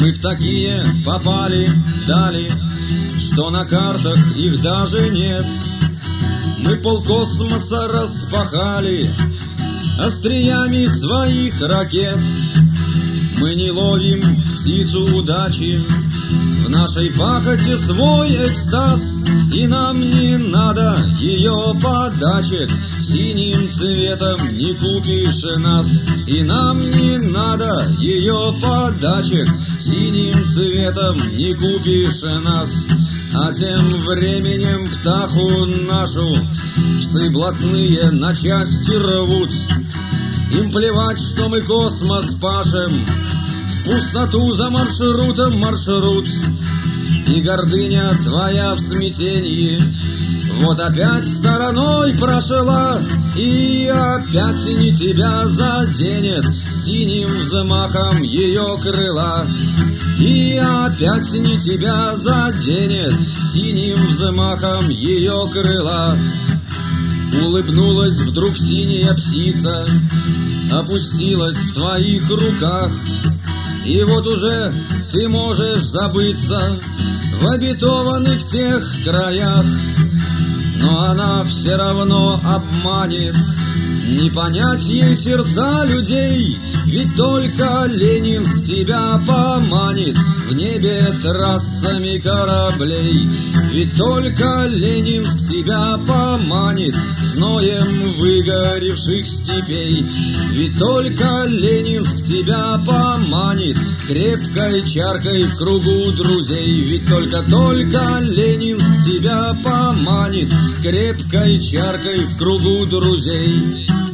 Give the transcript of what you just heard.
Мы в такие попали дали, что на картах их даже нет. Мы полкосмоса распахали остриями своих ракет. Мы не ловим птицу удачи, в нашей пахоте свой экстаз, и нам не надо ее подачек, синим цветом не купишь нас. И нам не надо ее подачек, синим цветом не купишь нас. А тем временем птаху нашу псы блатные на части рвут. Им плевать, что мы космос пашем, в пустоту за маршрутом маршрут. И гордыня твоя в смятении вот опять стороной прошла, и опять не тебя заденет синим взмахом ее крыла. И опять не тебя заденет синим взмахом ее крыла. Улыбнулась вдруг синяя птица, опустилась в твоих руках, и вот уже ты можешь забыться в обетованных тех краях. Но она все равно обманет, не понять ей сердца людей, ведь только Ленинск тебя поманит в небе трассами кораблей. Ведь только Ленинск тебя поманит зноем выгоревших степей. Ведь только Ленинск тебя поманит крепкой чаркой в кругу друзей. Ведь только Ленинск тебя поманит крепкой чаркой в кругу друзей.